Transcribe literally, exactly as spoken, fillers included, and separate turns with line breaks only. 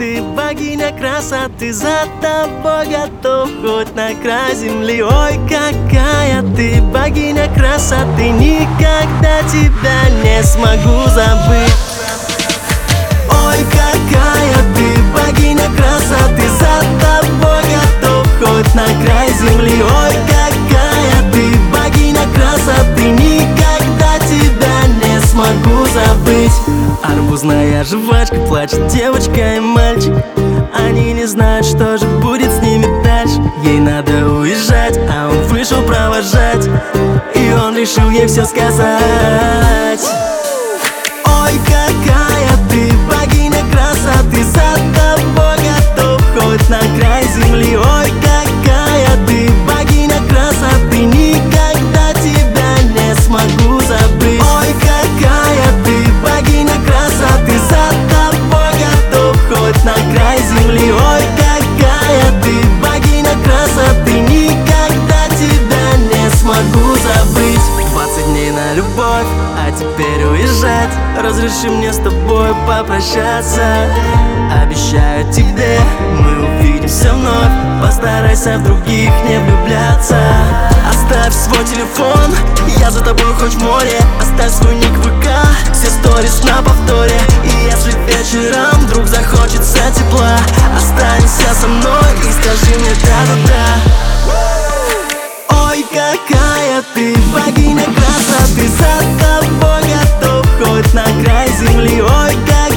ты богиня красоты, за тобой готов хоть на край земли. Ой, какая ты богиня красоты, никогда тебя не смогу забыть. Ой, какая ты богиня красоты, за тобой готов хоть на край земли. Ой, какая ты богиня красоты, никогда тебя не смогу забыть. Арбузная жвачка, плачет девочка и мальчик. Они не знают, что же будет с ними дальше. Ей надо уезжать, а он вышел провожать, и он решил ей все сказать. Ой, какая ты богиня красоты, за тобой готов хоть на край земли. Ой, какая ты богиня красоты, никогда тебя не смогу забыть. Ой, какая ты богиня красоты, за тобой готов хоть на край земли. Ой, какая ты богиня красоты, никогда тебя не смогу забыть. Двадцать дней на любовь, а теперь уезжать. Разреши мне с тобой попрощаться. Обещаю тебе, мы увидимся вновь. Постарайся в других не влюбляться. Оставь свой телефон, я за тобой хоть в море. Оставь свой ник в ВК, все сторис на повторе. И если вечером вдруг захочется тепла, останься со мной и скажи мне да-да-да. Ой, какая ты богиня красоты, за тобой готов хоть на край земли. Ой, как